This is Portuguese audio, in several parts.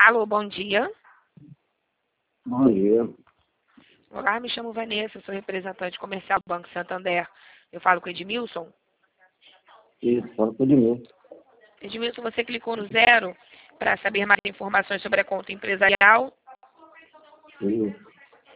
Alô, bom dia. Bom dia. Olá, me chamo Vanessa, sou representante comercial do Banco Santander. Eu falo com o Edmilson. Isso, fala tudo de mim. Edmilson, você clicou no 0 para saber mais informações sobre a conta empresarial? Isso.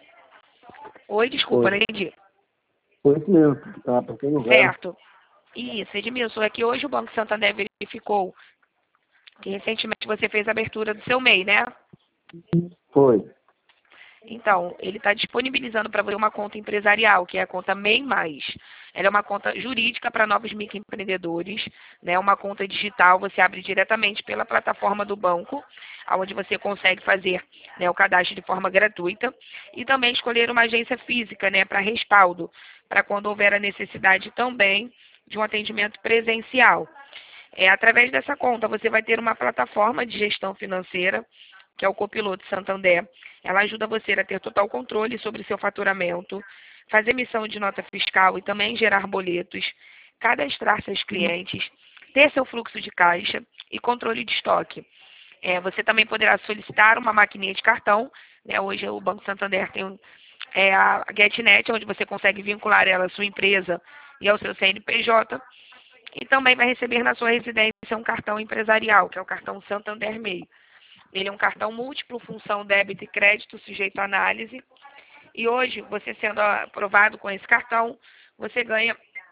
Oi, desculpa, Foi. não entendi. Foi isso mesmo, tá para aquele lugar. Certo. Isso, Edmilson, é que hoje o Banco Santander verificou que recentemente você fez a abertura do seu MEI, né? Foi. Então, ele está disponibilizando para você uma conta empresarial, que é a conta MEI+. Ela é uma conta jurídica para novos microempreendedores, né? Uma conta digital, você abre diretamente pela plataforma do banco, onde você consegue fazer, né, o cadastro de forma gratuita e também escolher uma agência física, né, para respaldo, para quando houver a necessidade também de um atendimento presencial. Através dessa conta, você vai ter uma plataforma de gestão financeira, que é o Copiloto Santander. Ela ajuda você a ter total controle sobre seu faturamento, fazer emissão de nota fiscal e também gerar boletos, cadastrar seus clientes, ter seu fluxo de caixa e controle de estoque. Você também poderá solicitar uma maquininha de cartão, né? Hoje o Banco Santander tem a GetNet, onde você consegue vincular ela à sua empresa e ao seu CNPJ. E também vai receber na sua residência um cartão empresarial, que é o cartão Santander MEI. Ele é um cartão múltiplo, função débito e crédito, sujeito à análise. E hoje, você sendo aprovado com esse cartão, você ganha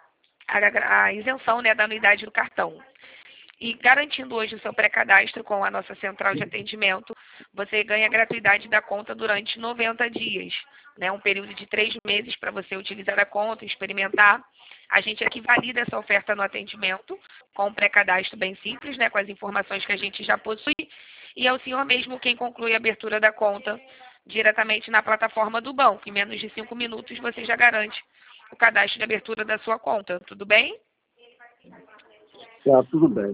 a isenção, né, da anuidade do cartão. E garantindo hoje o seu pré-cadastro com a nossa central de atendimento, você ganha a gratuidade da conta durante 90 dias, né? Um período de 3 meses para você utilizar a conta, experimentar. A gente aqui valida essa oferta no atendimento com um pré-cadastro bem simples, né? Com as informações que a gente já possui. E é o senhor mesmo quem conclui a abertura da conta diretamente na plataforma do banco. Em menos de 5 minutos você já garante o cadastro de abertura da sua conta. Tudo bem? Tá, tudo bem.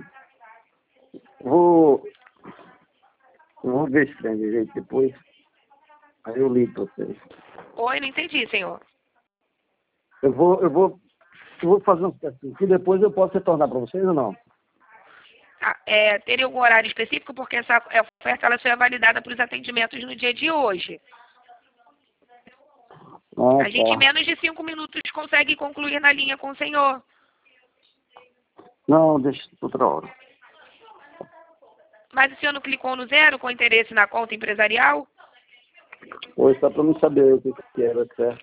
Vou, vou ver se tem jeito depois. Aí eu ligo para vocês. Oi, não entendi, senhor. Eu vou fazer um testinho aqui, depois eu posso retornar para vocês ou não? Teria algum horário específico? Porque essa oferta ela só é validada para os atendimentos no dia de hoje. Ah, A gente, em tá. menos de 5 minutos, consegue concluir na linha com o senhor. Não, deixa outra hora. Mas o senhor não clicou no 0 com interesse na conta empresarial? Hoje só para me saber o que era, certo?